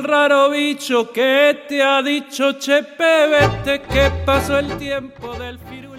el raro bicho que te ha dicho Chepe, vete que pasó el tiempo del firulais.